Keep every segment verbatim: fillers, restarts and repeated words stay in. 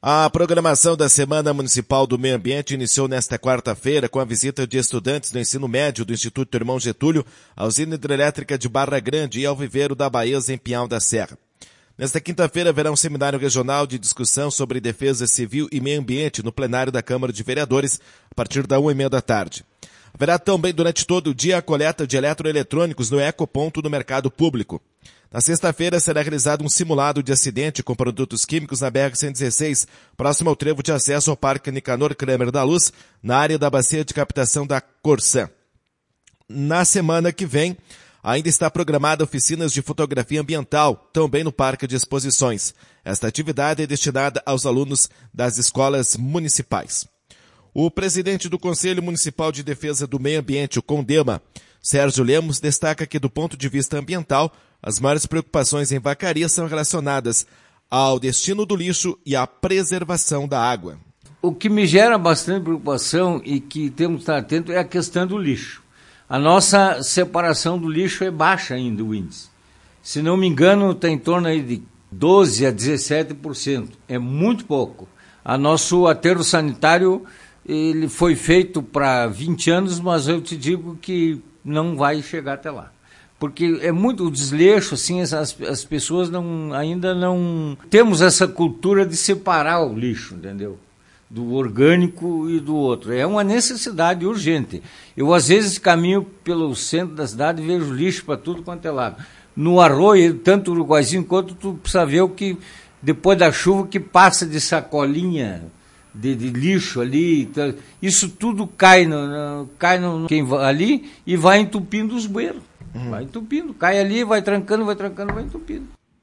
A programação da Semana Municipal do Meio Ambiente iniciou nesta quarta-feira com a visita de estudantes do ensino médio do Instituto Irmão Getúlio à usina hidrelétrica de Barra Grande e ao viveiro da Baeza em Pinhal da Serra. Nesta quinta-feira haverá um seminário regional de discussão sobre defesa civil e meio ambiente no plenário da Câmara de Vereadores a partir da uma e meia da tarde. Haverá também durante todo o dia a coleta de eletroeletrônicos no Ecoponto no mercado público. Na sexta-feira será realizado um simulado de acidente com produtos químicos na B R cento e dezesseis, próximo ao trevo de acesso ao Parque Nicanor Kramer da Luz, na área da bacia de captação da Corsã. Na semana que vem, ainda está programada oficinas de fotografia ambiental, também no Parque de Exposições. Esta atividade é destinada aos alunos das escolas municipais. O presidente do Conselho Municipal de Defesa do Meio Ambiente, o CONDEMA, Sérgio Lemos, destaca que, do ponto de vista ambiental, as maiores preocupações em Vacaria são relacionadas ao destino do lixo e à preservação da água. O que me gera bastante preocupação e que temos que estar atentos é a questão do lixo. A nossa separação do lixo é baixa ainda, o índice. Se não me engano, está em torno aí de doze a dezessete por cento. É muito pouco. A nosso aterro sanitário ele foi feito para vinte anos, mas eu te digo que não vai chegar até lá. Porque é muito o desleixo, assim, as, as pessoas não, ainda não... Temos essa cultura de separar o lixo, entendeu? Do orgânico e do outro. É uma necessidade urgente. Eu, às vezes, caminho pelo centro da cidade e vejo lixo para tudo quanto é lado. No Arroio, tanto Uruguaizinho quanto tu precisa ver o que, depois da chuva, que passa de sacolinha de, de lixo ali. Tá, isso tudo cai, no, no, cai no, quem vai ali e vai entupindo os bueiros. Uhum. Vai entupindo, cai ali, vai trancando, vai trancando, vai entupindo.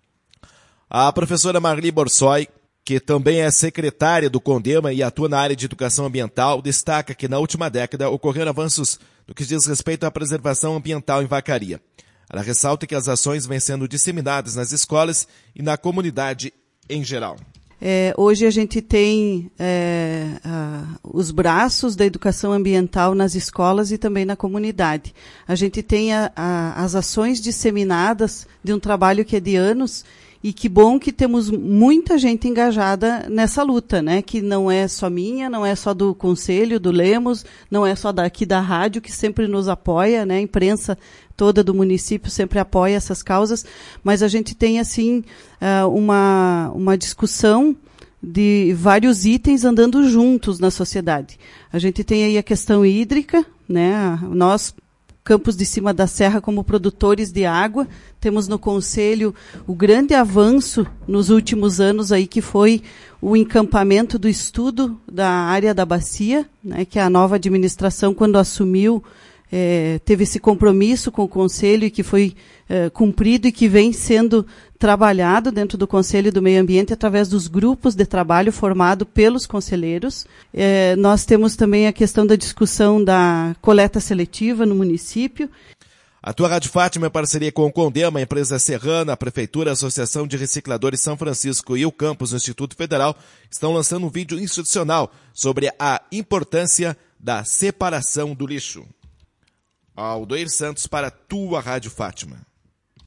A professora Marli Borsoi, que também é secretária do CONDEMA e atua na área de educação ambiental, destaca que na última década ocorreram avanços no que diz respeito à preservação ambiental em Vacaria. Ela ressalta que as ações vêm sendo disseminadas nas escolas e na comunidade em geral. É, hoje a gente tem é, a, os braços da educação ambiental nas escolas e também na comunidade. A gente tem a, a, as ações disseminadas de um trabalho que é de anos e que bom que temos muita gente engajada nessa luta, né? Que não é só minha, não é só do Conselho, do Lemos, não é só daqui da rádio que sempre nos apoia, né? A imprensa toda do município sempre apoia essas causas, mas a gente tem, assim, uma, uma discussão de vários itens andando juntos na sociedade. A gente tem aí a questão hídrica, né? Nós, Campos de Cima da Serra, como produtores de água, temos no Conselho o grande avanço nos últimos anos aí, que foi o encampamento do estudo da área da bacia, né? Que a nova administração, quando assumiu, É, teve esse compromisso com o Conselho e que foi é, cumprido e que vem sendo trabalhado dentro do Conselho do Meio Ambiente através dos grupos de trabalho formados pelos conselheiros. É, nós temos também a questão da discussão da coleta seletiva no município. A tua Rádio Fátima, em parceria com o CONDEMA, a empresa serrana, a Prefeitura, a Associação de Recicladores São Francisco e o campus do Instituto Federal estão lançando um vídeo institucional sobre a importância da separação do lixo. Aldoir Santos para a tua Rádio Fátima.